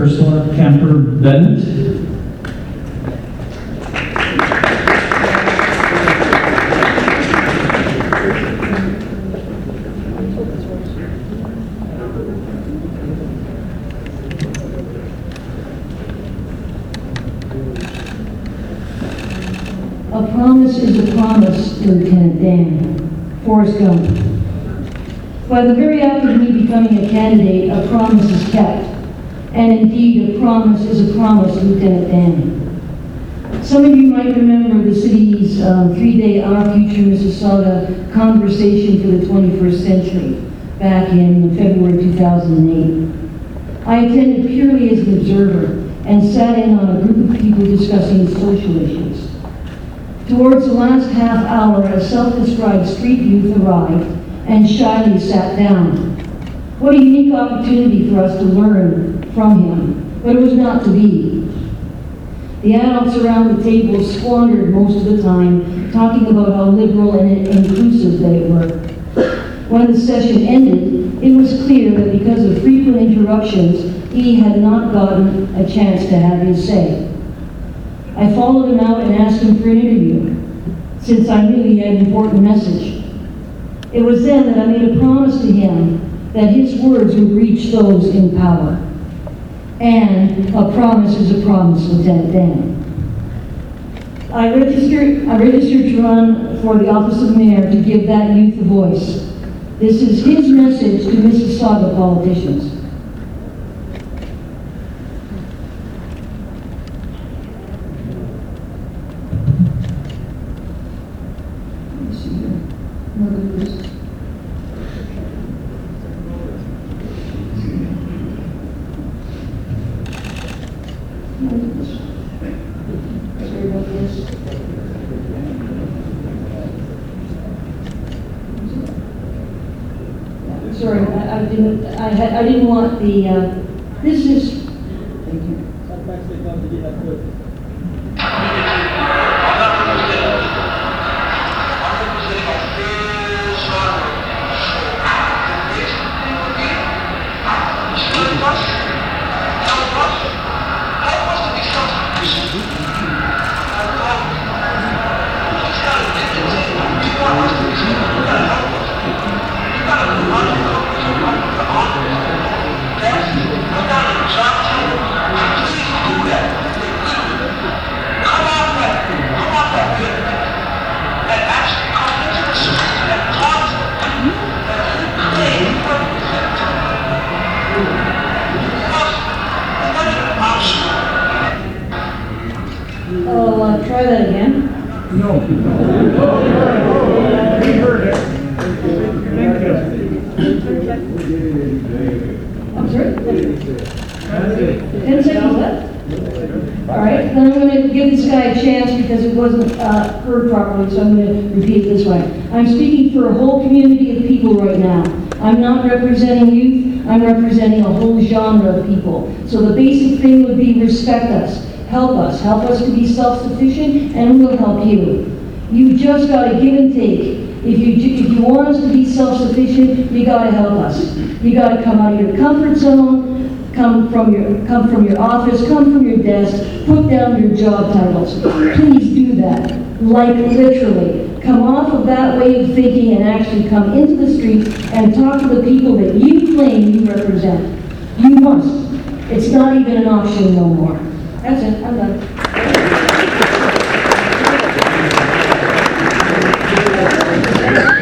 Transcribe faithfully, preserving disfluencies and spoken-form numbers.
Ursula Camper Bennett. A promise is a promise, Lieutenant Dan. Forrest Gump. By the very act of me becoming a candidate, a promise is kept. And indeed, a promise is a promise, Lieutenant Dan. Some of you might remember the city's um, three-day Our Future Mississauga conversation for the twenty-first century back in February two thousand eight. I attended purely as an observer and sat in on a group of people discussing social issues. Towards the last half hour, a self-described street youth arrived and shyly sat down. What a unique opportunity for us to learn from him, but it was not to be. The adults around the table squandered most of the time talking about how liberal and inclusive they were. When the session ended, it was clear that because of frequent interruptions, he had not gotten a chance to have his say. I followed him out and asked him for an interview, since I knew he had an important message. It was then that I made a promise to him that his words would reach those in power. And a promise is a promise, Lieutenant Dan. I registered, I registered to run for the office of mayor to give that youth a voice. This is his message to Mississauga politicians. Sorry, I, I didn't. I, had, I didn't want the. Uh, this is. Thank you. Oh, uh, try that again. No. We heard it. I'm sorry? Ten seconds left? All right, then I'm going to give this guy a chance because it wasn't uh, heard properly, so I'm going to repeat it this way. I'm speaking for a whole community of people right now. I'm not representing youth, I'm representing a whole genre of people. So the basic thing would be respect us, help us, help us to be self-sufficient, and we'll help you. You just got to give and take. If you, if you want us to be self-sufficient, you got to help us. You got to come out of your comfort zone, come from your come from your office, come from your desk, put down your job titles. Please do that, like literally. Come off of that way of thinking and actually come into the street and talk to the people that you claim you represent. You must. It's not even an option no more. That's it.